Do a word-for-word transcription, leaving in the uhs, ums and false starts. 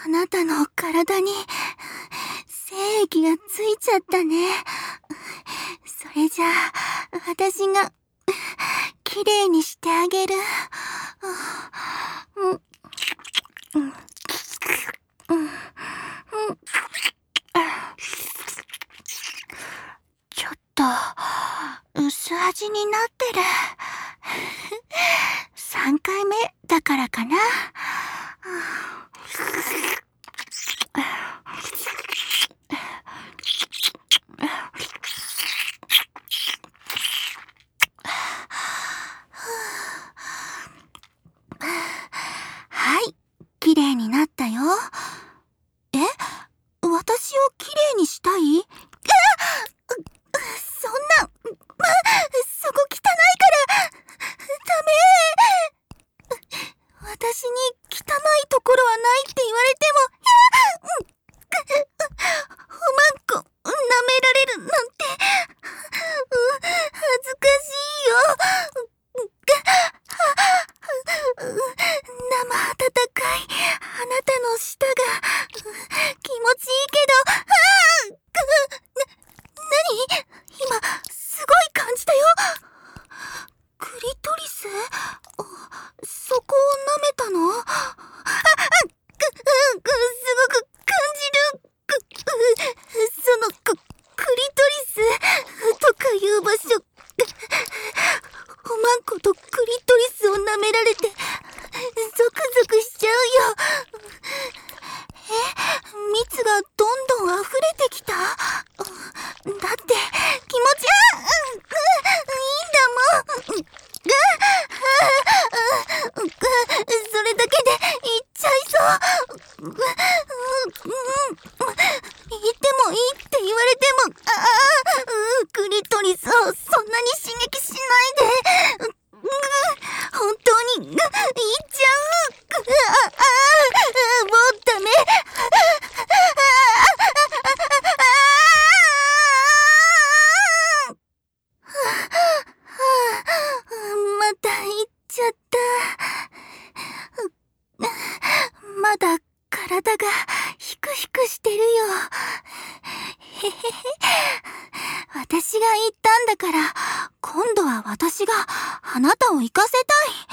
あなたの体に精液がついちゃったね。それじゃあ、私がきれいにしてあげる。うんうんうんうんちょっと薄味になってる。さんかいめだからかな。はい、きれいになったよ。え？私をきれいにしたい？そんな、ま、そこ汚いからダメ。私に汚いところはないって言われても、おまんこ舐められるなんて恥ずかしいよ。生温かいあなたの舌が気持ちいいけど、ああな、なに？今すごい感じたよ。クリトリス？そこを舐めたの？あ、あ、く、く、すごく感じる。く、そのク、クリトリスとかいう場所、おまんことクリトリスを舐められてゾクゾクしちゃうよ。え、蜜がどんどん溢れてきた？だって気持ち、あ、うん、いいんだもん。それだけでいっちゃいそう。言ってもいいって言われても、ああ、クリトリスをそんなに刺激しないで。本当に言っちゃう。ああ、もうダメ。また言っちゃった。まだ体がヒクヒクしてるよ。へへへ。私が言ったんだから、今度は私があなたを行かせたい。